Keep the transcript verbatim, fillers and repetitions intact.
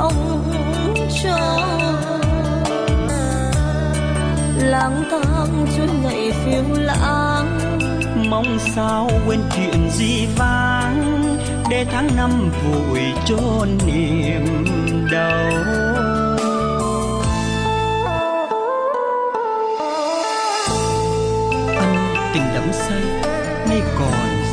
bóng trôi, lang thang chuỗi ngày phiêu lãng. Mong sao quên chuyện gì vang, để tháng năm vội chôn niềm đau. Anh tình đắm say nay còn